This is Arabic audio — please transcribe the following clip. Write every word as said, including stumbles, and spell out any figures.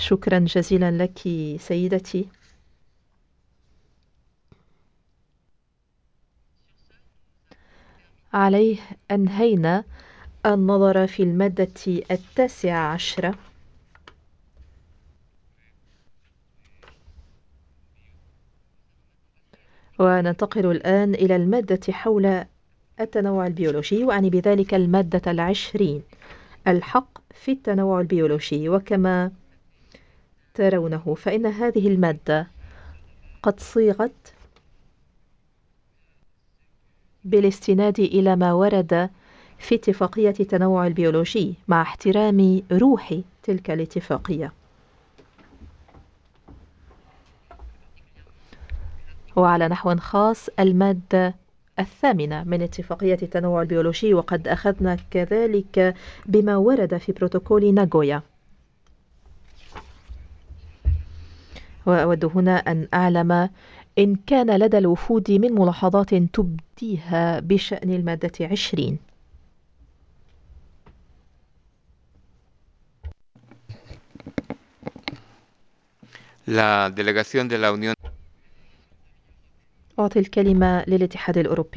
شكرا جزيلا لك سيدتي. عليه أنهينا النظر في المادة التاسعة عشرة، وننتقل الآن إلى المادة حول التنوع البيولوجي، وأعني بذلك المادة العشرين، الحق في التنوع البيولوجي. وكما ترونه فإن هذه المادة قد صيغت بالاستناد إلى ما ورد في اتفاقية التنوع البيولوجي مع احترام روح تلك الاتفاقية. وعلى نحو خاص المادة الثامنة من اتفاقية التنوع البيولوجي، وقد أخذنا كذلك بما ورد في بروتوكول ناغويا. وأود هنا أن أعلم إن كان لدى الوفود من ملاحظات تبديها بشأن المادة عشرين. La delegación de la Unión أعطي الكلمة للاتحاد الأوروبي.